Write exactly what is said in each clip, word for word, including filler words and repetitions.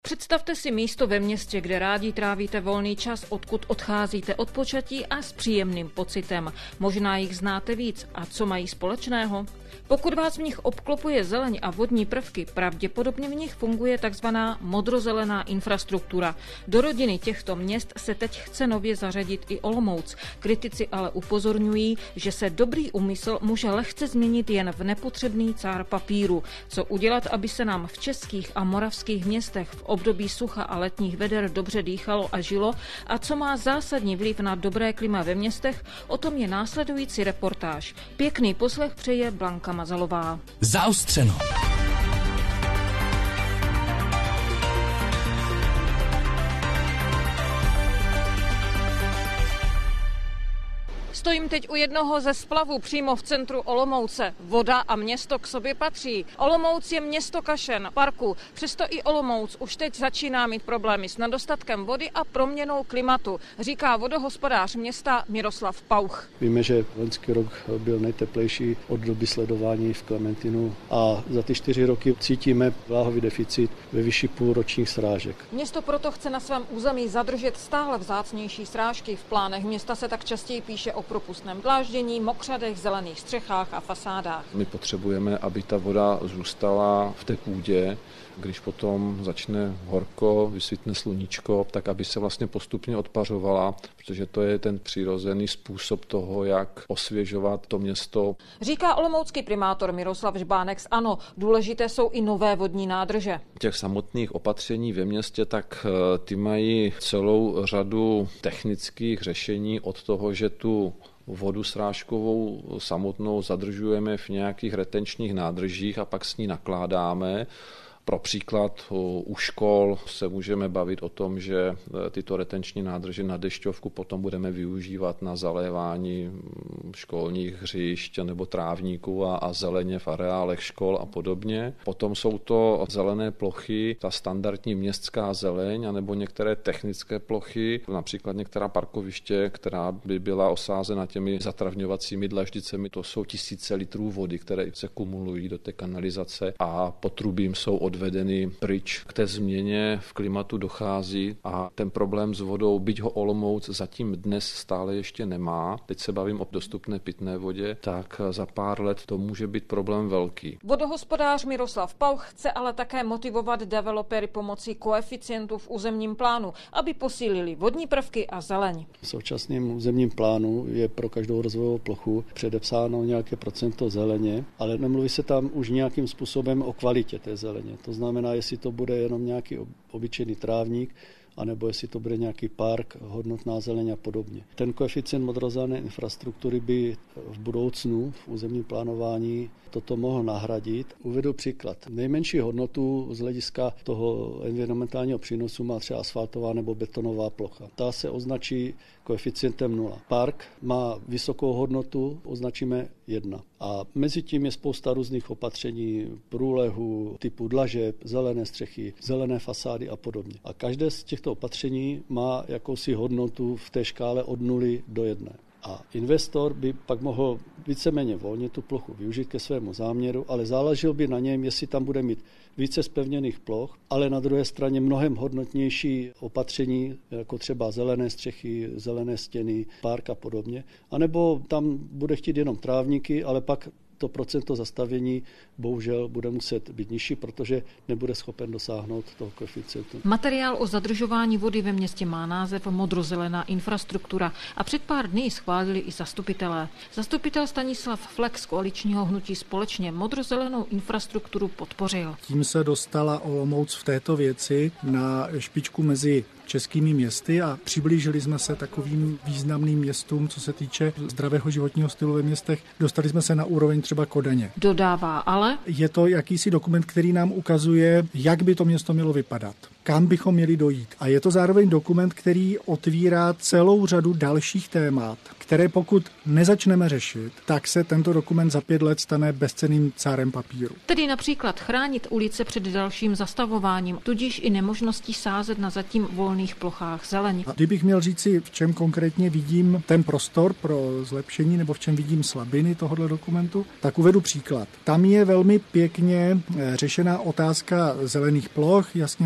Představte si místo ve městě, kde rádi trávíte volný čas, odkud odcházíte od počatí a s příjemným pocitem. Možná jich znáte víc. A co mají společného? Pokud vás v nich obklopuje zeleň a vodní prvky, pravděpodobně v nich funguje takzvaná modrozelená infrastruktura. Do rodiny těchto měst se teď chce nově zařadit i Olomouc. Kritici ale upozorňují, že se dobrý úmysl může lehce změnit jen v nepotřebný cár papíru. Co udělat, aby se nám v českých a moravských městech v období sucha a letních veder dobře dýchalo a žilo a co má zásadní vliv na dobré klima ve městech, o tom je následující reportáž. Pěkný poslech přeje Blanka Mazalová. Zaostřeno. Stojím teď u jednoho ze splavů přímo v centru Olomouce. Voda a město k sobě patří. Olomouc je město kašen, parku. Přesto i Olomouc už teď začíná mít problémy s nedostatkem vody a proměnou klimatu, říká vodohospodář města Miroslav Pauch. Víme, že loňský rok byl nejteplejší od doby sledování v Klementinu a za ty čtyři roky cítíme vláhový deficit ve výši půlročních srážek. Město proto chce na svém území zadržet stále vzácnější srážky. V plánech města se tak častěji píše o propustném dláždění, mokřadech, zelených střechách a fasádách. My potřebujeme, aby ta voda zůstala v té půdě, když potom začne horko, vysvítne sluníčko, tak aby se vlastně postupně odpařovala, protože to je ten přirozený způsob toho, jak osvěžovat to město. Říká olomoucký primátor Miroslav Žbánek z ANO. Důležité jsou i nové vodní nádrže. Těch samotných opatření ve městě, tak ty mají celou řadu technických řešení od toho, že tu vodu srážkovou samotnou zadržujeme v nějakých retenčních nádržích a pak s ní nakládáme. Pro příklad u škol se můžeme bavit o tom, že tyto retenční nádrže na dešťovku potom budeme využívat na zalévání školních hřišť nebo trávníků a, a zeleně v areálech škol a podobně. Potom jsou to zelené plochy, ta standardní městská zeleň, anebo některé technické plochy, například některá parkoviště, která by byla osázena těmi zatravňovacími dlaždicemi. To jsou tisíce litrů vody, které se kumulují do té kanalizace a potrubím jsou od odvedeny pryč. K té změně v klimatu dochází a ten problém s vodou, byť ho Olomouc zatím dnes stále ještě nemá, teď se bavím o dostupné pitné vodě, tak za pár let to může být problém velký. Vodohospodář Miroslav Pauch chce ale také motivovat developery pomocí koeficientů v územním plánu, aby posílili vodní prvky a zeleň. V současném územním plánu je pro každou rozvojovou plochu předepsáno nějaké procento zeleně, ale nemluví se tam už nějakým způsobem o kvalitě té zeleně. To znamená, jestli to bude jenom nějaký obyčejný trávník, anebo jestli to bude nějaký park, hodnotná zeleň a podobně. Ten koeficient modrozelené infrastruktury by v budoucnu v územním plánování toto mohl nahradit. Uvedu příklad. Nejmenší hodnotu z hlediska toho environmentálního přínosu má třeba asfaltová nebo betonová plocha. Ta se označí koeficientem nula. Park má vysokou hodnotu, označíme jedna. A mezi tím je spousta různých opatření, průlehu, typu dlažeb, zelené střechy, zelené fasády a podobně. A každé z těchto opatření má jakousi hodnotu v té škále od nuly do jedné. A investor by pak mohl víceméně volně tu plochu využít ke svému záměru, ale záleželo by na něm, jestli tam bude mít více zpevněných ploch, ale na druhé straně mnohem hodnotnější opatření, jako třeba zelené střechy, zelené stěny, park a podobně. A nebo tam bude chtít jenom trávníky, ale pak to procento zastavění bohužel bude muset být nižší, protože nebude schopen dosáhnout toho koeficientu. Materiál o zadržování vody ve městě má název Modrozelená infrastruktura a před pár dny schválili i zastupitelé. Zastupitel Stanislav Flek z koaličního hnutí Společně modrozelenou infrastrukturu podpořil. Tím se dostala Olomouc v této věci na špičku mezi českými městy a přiblížili jsme se takovým významným městům, co se týče zdravého životního stylu ve městech. Dostali jsme se na úroveň třeba Kodaně. Dodává ale. Je to jakýsi dokument, který nám ukazuje, jak by to město mělo vypadat, kam bychom měli dojít. A je to zároveň dokument, který otvírá celou řadu dalších témat, které pokud nezačneme řešit, tak se tento dokument za pět let stane bezcenným cárem papíru. Tedy například chránit ulice před dalším zastavováním, tudíž i nemožností sázet na zatím volných plochách zeleň. A kdybych měl říci, v čem konkrétně vidím ten prostor pro zlepšení nebo v čem vidím slabiny tohoto dokumentu, tak uvedu příklad. Tam je velmi pěkně řešená otázka zelených ploch, jasně se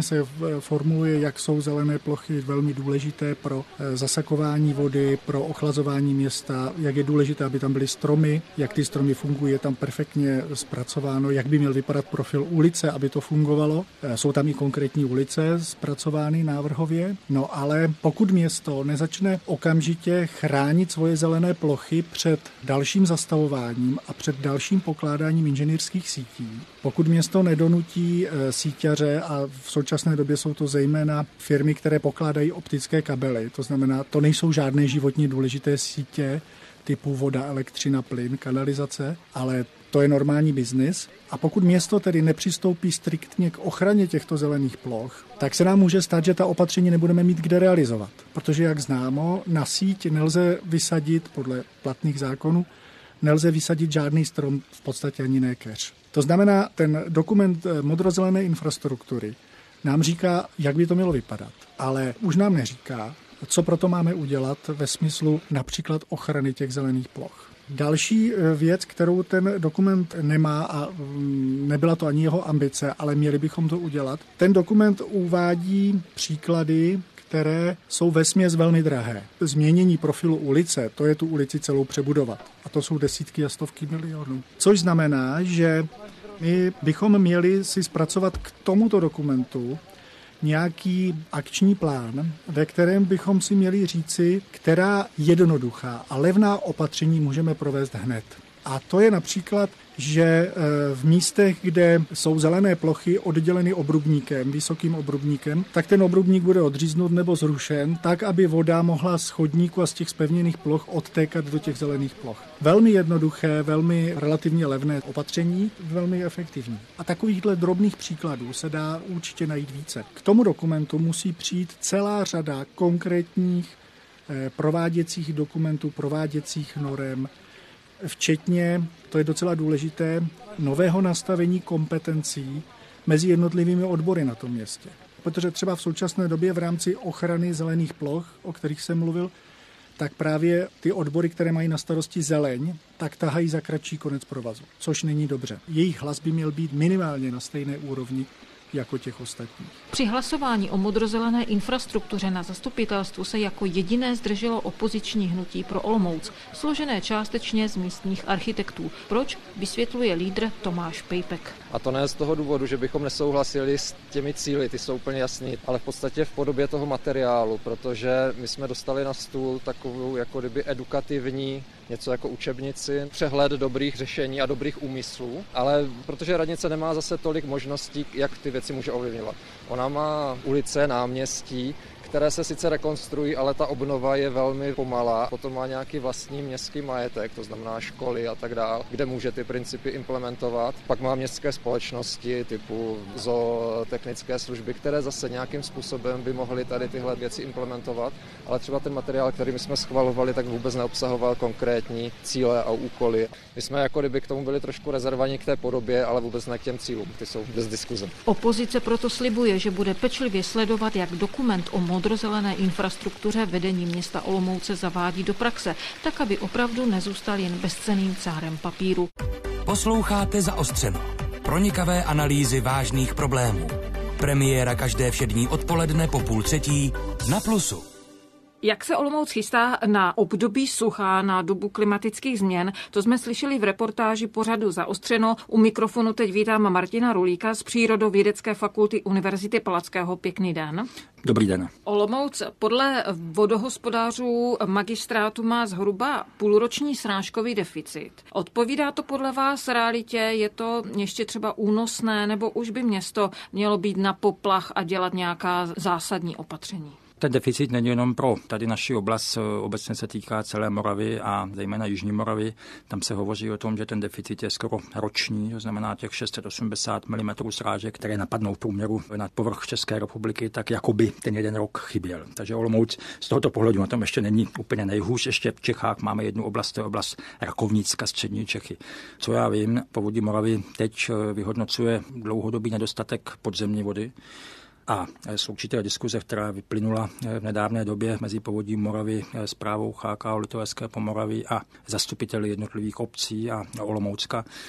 formuluje, jak jsou zelené plochy velmi důležité pro zasakování vody, pro ochlazování města, jak je důležité, aby tam byly stromy, jak ty stromy fungují, je tam perfektně zpracováno, jak by měl vypadat profil ulice, aby to fungovalo. Jsou tam i konkrétní ulice zpracovány návrhově, no ale pokud město nezačne okamžitě chránit svoje zelené plochy před dalším zastavováním a před dalším pokládáním inženýrských sítí, pokud město nedonutí síťaře, a v současné době jsou to zejména firmy, které pokládají optické kabely, to znamená, to nejsou žádné životně důležité sítě typu voda, elektřina, plyn, kanalizace, ale to je normální biznis. A pokud město tedy nepřistoupí striktně k ochraně těchto zelených ploch, tak se nám může stát, že ta opatření nebudeme mít kde realizovat. Protože, jak známo, na síť nelze vysadit, podle platných zákonů, nelze vysadit žádný strom, v podstatě ani ne keř. To znamená, ten dokument modrozelené infrastruktury nám říká, jak by to mělo vypadat, ale už nám neříká, co proto máme udělat ve smyslu například ochrany těch zelených ploch. Další věc, kterou ten dokument nemá, a nebyla to ani jeho ambice, ale měli bychom to udělat, ten dokument uvádí příklady, které jsou vesměs velmi drahé. Změnění profilu ulice, to je tu ulici celou přebudovat. A to jsou desítky a stovky milionů. Což znamená, že my bychom měli si zpracovat k tomuto dokumentu nějaký akční plán, ve kterém bychom si měli říci, která jednoduchá a levná opatření můžeme provést hned. A to je například, že v místech, kde jsou zelené plochy odděleny obrubníkem, vysokým obrubníkem, tak ten obrubník bude odříznut nebo zrušen, tak, aby voda mohla z chodníku a z těch zpevněných ploch odtékat do těch zelených ploch. Velmi jednoduché, velmi relativně levné opatření, velmi efektivní. A takovýchhle drobných příkladů se dá určitě najít více. K tomu dokumentu musí přijít celá řada konkrétních prováděcích dokumentů, prováděcích norem, včetně, to je docela důležité, nového nastavení kompetencí mezi jednotlivými odbory na tom městě. Protože třeba v současné době v rámci ochrany zelených ploch, o kterých jsem mluvil, tak právě ty odbory, které mají na starosti zeleň, tak tahají za kratší konec provazu, což není dobře. Jejich hlas by měl být minimálně na stejné úrovni jako těch ostatních. Při hlasování o modrozelené infrastruktuře na zastupitelstvu se jako jediné zdrželo opoziční hnutí pro Olomouc, složené částečně z místních architektů. Proč, vysvětluje lídr Tomáš Pejpek. A to ne z toho důvodu, že bychom nesouhlasili s těmi cíli, ty jsou úplně jasný, ale v podstatě v podobě toho materiálu, protože my jsme dostali na stůl takovou jako kdyby edukativní, něco jako učebnici, přehled dobrých řešení a dobrých úmyslů, ale protože radnice nemá zase tolik možností, jak ty věci může ovlivňovat. Ona má ulice, náměstí, které se sice rekonstruují, ale ta obnova je velmi pomalá. Potom má nějaký vlastní městský majetek, to znamená školy a tak dále, kde může ty principy implementovat. Pak má městské společnosti typu zootechnické služby, které zase nějakým způsobem by mohly tady tyhle věci implementovat, ale třeba ten materiál, který my jsme schvalovali, tak vůbec neobsahoval konkrétní cíle a úkoly. My jsme jako kdyby k tomu byli trošku rezervovaní k té podobě, ale vůbec ne k těm cílům, ty jsou bez diskuze. Opozice proto slibuje, že bude pečlivě sledovat, jak dokument o modrozelené infrastruktuře vedení města Olomouce zavádí do praxe, tak aby opravdu nezůstal jen bezcenným cárem papíru. Posloucháte Zaostřeno. Pronikavé analýzy vážných problémů. Premiéra každé všední odpoledne po půl třetí na Plusu. Jak se Olomouc chystá na období sucha, na dobu klimatických změn, to jsme slyšeli v reportáži pořadu Zaostřeno. U mikrofonu teď vítám Martina Rulíka z Přírodovědecké fakulty Univerzity Palackého. Pěkný den. Dobrý den. Olomouc podle vodohospodářů magistrátu má zhruba půlroční srážkový deficit. Odpovídá to podle vás realitě? Je to ještě třeba únosné, nebo už by město mělo být na poplach a dělat nějaká zásadní opatření? Ten deficit není jenom pro tady naši oblast, obecně se týká celé Moravy a zejména Jižní Moravy. Tam se hovoří o tom, že ten deficit je skoro roční, to znamená těch šest set osmdesát milimetrů srážek, které napadnou v průměru na povrch České republiky, tak jakoby ten jeden rok chyběl. Takže Olomouc z tohoto pohledu na tom ještě není úplně nejhůř. Ještě v Čechách máme jednu oblast, to je oblast Rakovnicka, střední Čechy. Co já vím, Povodí Moravy teď vyhodnocuje dlouhodobý nedostatek podzemní vody. A z určité diskuze, která vyplynula v nedávné době mezi Povodím Moravy, správou H K O Litovecké Pomoravy a zastupiteli jednotlivých obcí a Olomoucka,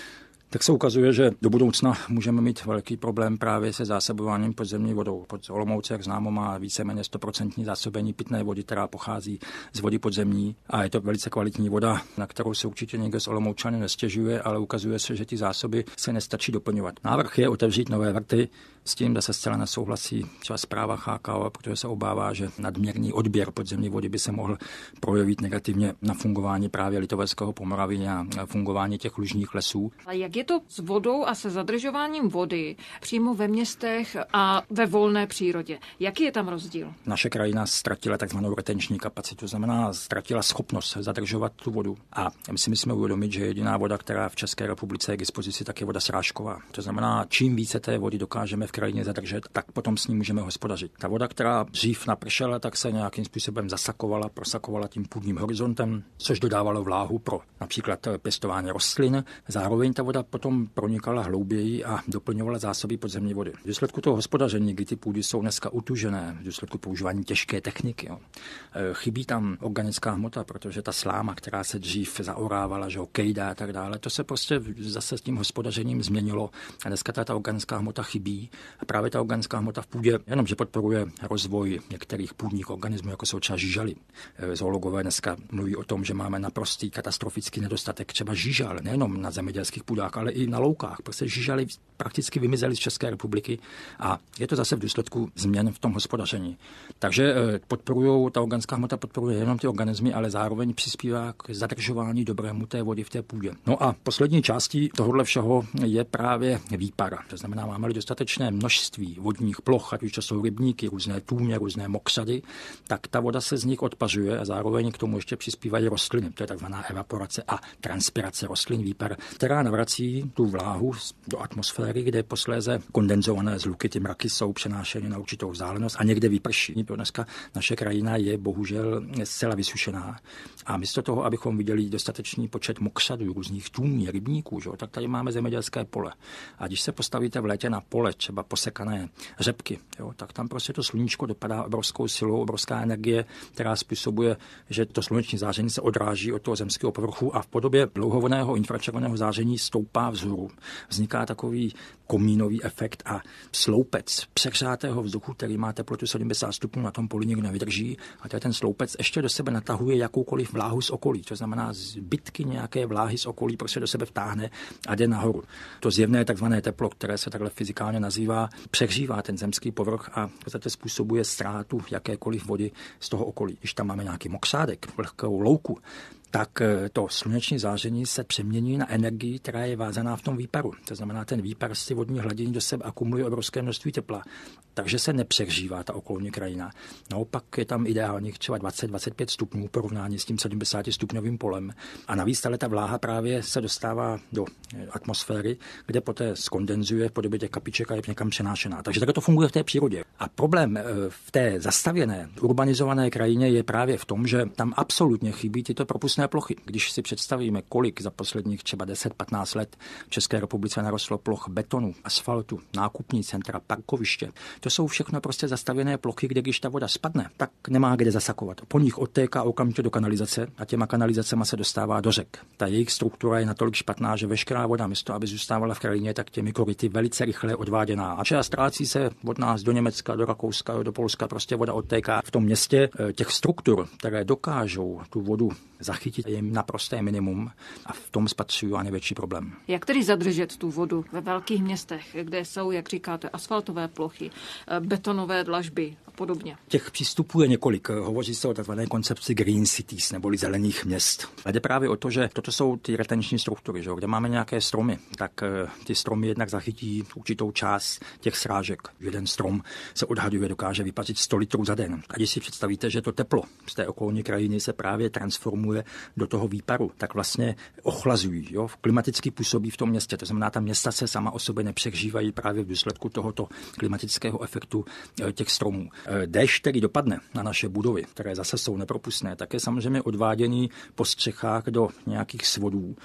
tak se ukazuje, že do budoucna můžeme mít velký problém právě se zásobováním podzemní vodou. Pod Olomouc, jak známo, má víceméně sto procent zásobení pitné vody, která pochází z vody podzemní a je to velice kvalitní voda, na kterou se určitě někdo z Olomoučany nestěžuje, ale ukazuje se, že ty zásoby se nestačí doplňovat. Návrh je otevřít nové vrty, s tím, že se zcela nesouhlasí třeba zpráva H K O, protože se obává, že nadměrný odběr podzemní vody by se mohl projevit negativně na fungování právě Litovského Pomoraví a fungování těch lužních lesů. A jak je to s vodou a se zadržováním vody přímo ve městech a ve volné přírodě? Jaký je tam rozdíl? Naše krajina ztratila takzvanou retenční kapacitu, to znamená ztratila schopnost zadržovat tu vodu. A my si musíme uvědomit, že jediná voda, která v České republice je k dispozici, tak je voda srážková. To znamená, čím více té vody dokážeme v krajině zadržet, tak potom s ní můžeme hospodařit. Ta voda, která dřív napršela, tak se nějakým způsobem zasakovala, prosakovala tím půdním horizontem, což dodávalo vláhu pro například pěstování rostlin. Zároveň ta voda potom pronikala hlouběji a doplňovala zásoby podzemní vody. V důsledku toho hospodaření, kdy ty půdy jsou dneska utužené, v důsledku používání těžké techniky, jo, chybí tam organická hmota, protože ta sláma, která se dřív zaorávala, že kejda a tak dále, to se prostě zase s tím hospodařením změnilo a dneska ta, ta organická hmota chybí. A právě ta organická hmota v půdě jenomže podporuje rozvoj některých půdních organismů, jako jsou třeba žížaly. Zoologové dneska mluví o tom, že máme naprostý katastrofický nedostatek třeba žížal, nejenom na zemědělských půdách, ale i na loukách. Prostě žížaly prakticky vymizely z České republiky a je to zase v důsledku změn v tom hospodaření. Takže podporují, ta organická hmota podporuje jenom ty organismy, ale zároveň přispívá k zadržování dobrému té vody v té půdě. No a poslední částí tohohle všeho je právě výpar. To znamená, máme-li dostatečné množství vodních ploch, ať už to jsou rybníky, různé tůně, různé moksady, tak ta voda se z nich odpařuje a zároveň k tomu ještě přispívají rostliny. To je takzvaná evaporace a transpirace rostlin, výpar, která navrací tu vláhu do atmosféry, kde posléze kondenzované zluky, ty mraky jsou přenášeny na určitou vzdálenost a někde vyprší. Dneska naše krajina je bohužel zcela vysušená. A místo toho, abychom viděli dostatečný počet moksadů, různých tůní, rybníků, že? Tak tady máme zemědělské pole. A když se postavíte v létě na pole, třeba posekané řepky, jo, tak tam prostě to sluníčko dopadá obrovskou silou, obrovská energie, která způsobuje, že to sluneční záření se odráží od toho zemského povrchu a v podobě dlouhovlnného infračerveného záření stoupá vzhůru. Vzniká takový komínový efekt a sloupec přehřátého vzduchu, který má teplotu sedmdesát stupňů, na tom poli nikdo nevydrží a ten sloupec ještě do sebe natahuje jakoukoliv vláhu z okolí. To znamená, zbytky nějaké vláhy z okolí prostě do sebe vtáhne a jde nahoru. To zjevné takzvané teplo, které se takhle fyzikálně nazývá, přehřívá ten zemský povrch a v podstatě způsobuje ztrátu jakékoliv vody z toho okolí. Když tam máme nějaký moksádek, vlhkou louku, tak to sluneční záření se přemění na energii, která je vázaná v tom výparu. To znamená, ten výpar z vodní hladiny do sebe akumuluje obrovské množství tepla, takže se nepřehřívá ta okolní krajina. Naopak je tam ideálních třeba dvacet až dvacet pět stupňů v porovnání s tím sedmdesátistupňovým polem. A navíc ta vláha právě se dostává do atmosféry, kde poté skondenzuje v podobě těch kapiček a je někam přenášená. Takže takhle to funguje v té přírodě. A problém v té zastavěné, urbanizované krajině je právě v tom, že tam absolutně chybí tyto propustné plochy. Když si představíme, kolik za posledních třeba deset až patnáct let v České republice narostlo ploch betonu, asfaltu, nákupní centra, parkoviště, to jsou všechno prostě zastavěné plochy, kde když ta voda spadne, tak nemá kde zasakovat. Po nich odtéká okamžitě do kanalizace a těma kanalizacema se dostává do řek. Ta jejich struktura je natolik špatná, že veškerá voda místo, aby zůstávala v krajině, tak těmi koryty velice rychle odváděná. A třeba ztrácí se od nás do Německa, do Rakouska, do Polska, prostě voda odtéká. V tom městě těch struktur, které dokážou tu vodu zachytit, je naprosté minimum a v tom spatřují největší problém. Jak tedy zadržet tu vodu ve velkých městech, kde jsou, jak říkáte, asfaltové plochy, betonové dlažby a podobně? Těch přístupů je několik. Hovoří se o takzvané koncepci green cities, neboli zelených měst. A jde právě o to, že toto jsou ty retenční struktury, že? Kde máme nějaké stromy, tak ty stromy jednak zachytí určitou část těch srážek. Jeden strom se odhaduje, dokáže vypařit sto litrů za den. A když si představíte, že to teplo z té okolní krajiny se právě transformuje do toho výparu, tak vlastně ochlazují. Jo? Klimaticky působí v tom městě. To znamená, ta města se sama o sobě nepřehřívají právě v důsledku tohoto klimatického efektu těch stromů. Déšť, který dopadne na naše budovy, které zase jsou nepropustné, tak je samozřejmě odváděný po střechách do nějakých svodů.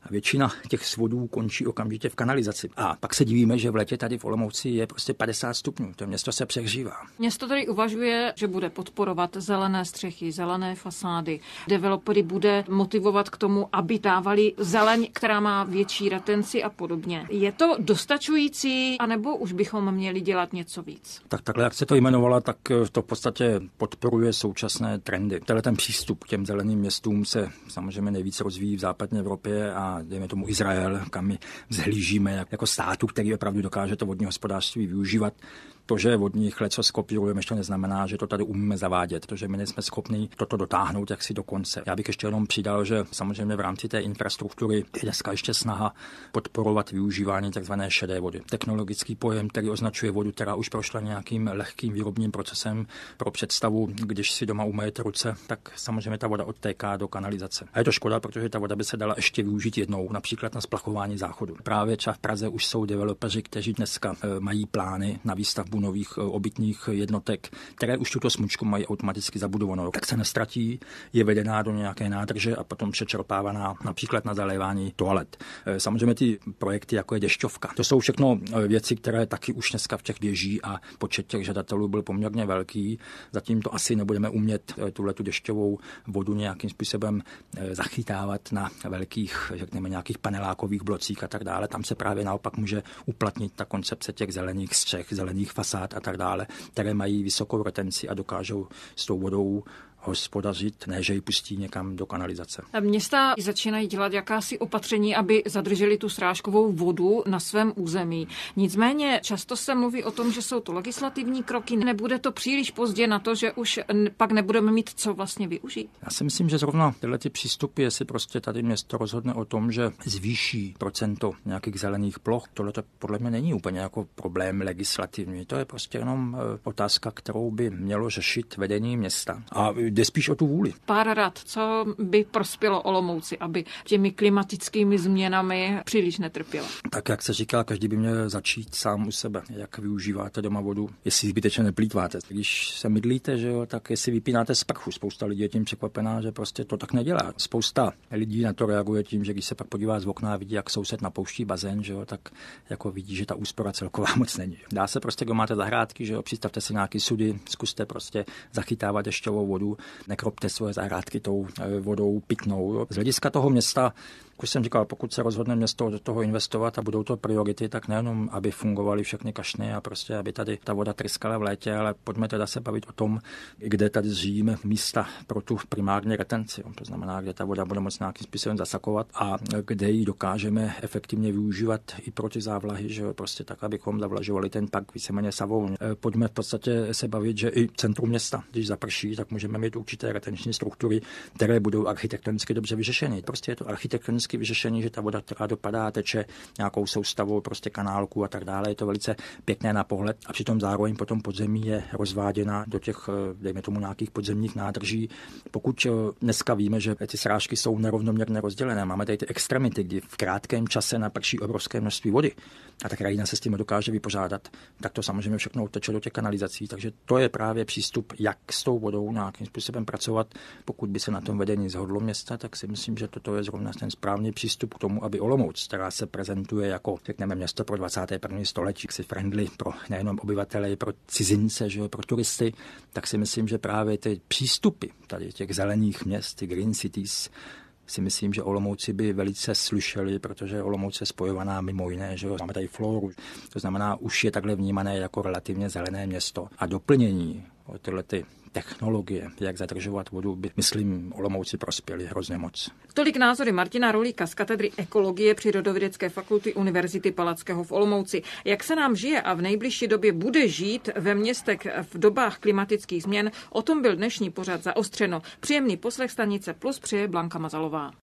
A většina těch svodů končí okamžitě v kanalizaci. A pak se divíme, že v létě tady v Olomouci je prostě padesát stupňů. To město se přehřívá. Město tady uvažuje, že bude podporovat zelené střechy, zelené fasády. Developery bude motivovat k tomu, aby dávali zeleň, která má větší retenci a podobně. Je to dostačující, anebo už bychom měli dělat něco víc? Tak takhle, jak se to jmenovala, tak to v podstatě podporuje současné trendy. Tenhle ten přístup k těm zeleným městům se samozřejmě nejvíce rozvíjí v západní Evropě a dejme tomu Izrael, kam my vzhlížíme jako státu, který opravdu dokáže to vodní hospodářství využívat. To, že od nich leco skopírujeme, ještě neznamená, že to tady umíme zavádět, protože my nejsme schopni toto dotáhnout jaksi do konce. Já bych ještě jenom přidal, že samozřejmě v rámci té infrastruktury je dneska ještě snaha podporovat využívání tzv. Šedé vody. Technologický pojem, který označuje vodu, která už prošla nějakým lehkým výrobním procesem. Pro představu, když si doma umyjete ruce, tak samozřejmě ta voda odtéká do kanalizace. A je to škoda, protože ta voda by se dala ještě využít jednou, například na splachování záchodu. Právě třeba v Praze už jsou developeři, kteří dneska mají plány na výstavbu nových obytných jednotek, které už tuto smyčku mají automaticky zabudovanou. Tak se nestratí, je vedená do nějaké nádrže a potom přečerpávaná například na zalévání toalet. Samozřejmě ty projekty, jako je dešťovka. To jsou všechno věci, které taky už dneska v těch běží a počet těch žadatelů byl poměrně velký. Zatím to asi nebudeme umět tuhletu dešťovou vodu nějakým způsobem zachytávat na velkých, řekněme, nějakých panelákových blocích a tak dále. Tam se právě naopak může uplatnit ta koncepce těch zelených střech, zelených fasád a tak dále, které mají vysokou retenci a dokážou s tou vodou hospodařit, ne, že ji pustí někam do kanalizace. Města začínají dělat jakási opatření, aby zadrželi tu srážkovou vodu na svém území. Nicméně často se mluví o tom, že jsou to legislativní kroky. Nebude to příliš pozdě na to, že už pak nebudeme mít co vlastně využít? Já si myslím, že zrovna tyhle ty přístupy, jestli prostě tady město rozhodne o tom, že zvýší procento nějakých zelených ploch, tohle to podle mě není úplně jako problém legislativní. To je prostě jenom otázka, kterou by mělo řešit vedení města. A jde spíš o tu vůli. Pár rad, co by prospělo Olomouci, aby těmi klimatickými změnami příliš netrpěla? Tak jak se říká, každý by měl začít sám u sebe. Jak využíváte doma vodu, jestli zbytečně neplýtváte. Když se mydlíte, že jo, tak jestli vypínáte sprchu. Spousta lidí je tím překvapená, že prostě to tak nedělá. Spousta lidí na to reaguje tím, že když se pak podívá z okna a vidí, jak soused napouští bazén, že jo, tak jako vidí, že ta úspora celková moc není. Dá se prostě, když máte zahrádky, že jo, přistavte si nějaký sudy, zkuste prostě zachytávat dešťovou vodu. Nekropte svoje zahrádky tou vodou pitnou. Z hlediska toho města, jak jsem říkal, pokud se rozhodne město do toho investovat a budou to priority, tak nejenom, aby fungovaly všechny kašny a prostě, aby tady ta voda tryskala v létě, ale pojďme teda se bavit o tom, kde tady zřijíme místa pro tu primární retenci. To znamená, kde ta voda bude moct nějakým způsobem zasakovat a kde ji dokážeme efektivně využívat i pro ty závlahy, že prostě tak, abychom zavlažovali ten pak víceméně Savouň. Pojďme v podstatě se bavit, že i centrum města, když zaprší, tak můžeme mít určité retenční struktury, které budou architektonicky dobře vyřešeny. Prostě je to architektonické vyřešení, že ta voda, která dopadá, teče nějakou soustavou prostě kanálku a tak dále. Je to velice pěkné na pohled a přitom zároveň potom podzemí je rozváděna do těch, dejme tomu, nějakých podzemních nádrží. Pokud dneska víme, že ty srážky jsou nerovnoměrně rozdělené, máme tady ty extremity, kdy v krátkém čase naprší obrovské množství vody a ta krajina se s tím dokáže vypořádat, tak to samozřejmě všechno uteče do těch kanalizací. Takže to je právě přístup, jak s tou vodou nějakým způsobem pracovat. Pokud by se na tom vedení zhodlo města, tak si myslím, že toto je zrovna ten správný přístup k tomu, aby Olomouc, která se prezentuje jako, řekněme, město pro dvacáté první století, si friendly pro nejenom obyvatele, i pro cizince, že jo, pro turisty, tak si myslím, že právě ty přístupy tady těch zelených měst, ty green cities, si myslím, že Olomouci by velice slyšeli, protože Olomouc je spojovaná mimo jiné, že jo, máme tady floru, to znamená, už je takhle vnímané jako relativně zelené město. A doplnění o tyhle ty technologie, jak zadržovat vodu, by, myslím, Olomouci prospěli hrozně moc. Tolik názory Martina Rolíka z katedry ekologie Přírodovědecké fakulty Univerzity Palackého v Olomouci. Jak se nám žije a v nejbližší době bude žít ve městech v dobách klimatických změn, o tom byl dnešní pořad Zaostřeno. Příjemný poslech Stanice Plus přeje Blanka Mazalová.